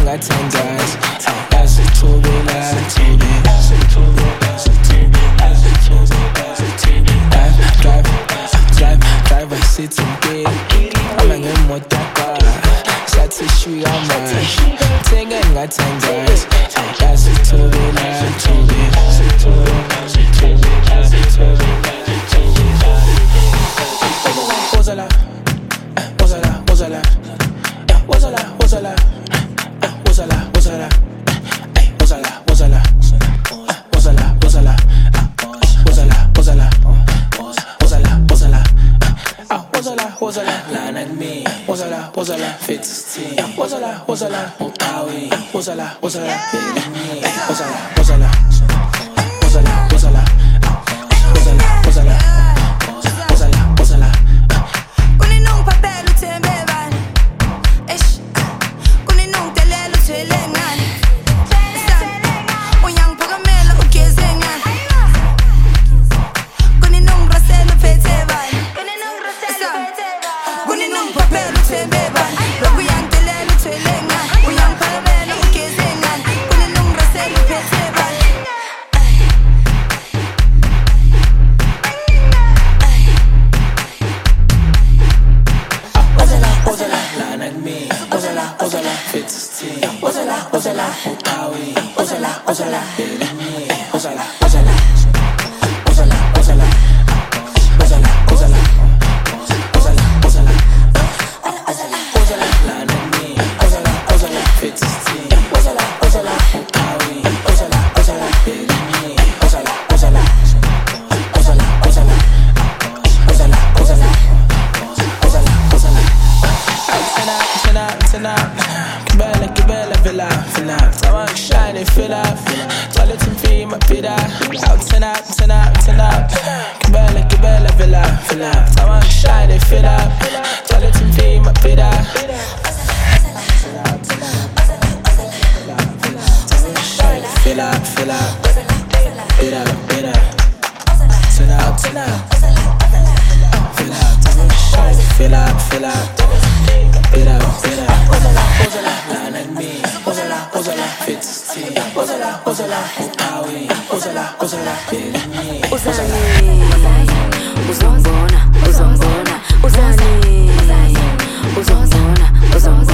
ngathandazi yazithobela drive asithi ngeke ama ngemoto yakwa sathi shuya manje thenge ngathandazi yazithobela Wozala, fit wozala, uqhawi wozala, kuninong papel uthembe bani kuninong delela uthwele ngani uyangiphakamela ugeze ngani kuninong rasela uphethe bani kuninong papel uthembe bani uyangdelela uthwele ngani uyangiphakamela ugeze ngani kuninong rasela uphethe bani Wozala, fit wozala, uqhawi wozala, Kibela villa Tamak shiny fill up Toilet and fee my pita Out turn up Kibela villa Tamak shiny fill up Toilet and fee my pita Fill up Pita Turn up Fill up Pita Wozala, fit wozala, uqhawi wozala, uzongibona uzani uzongibona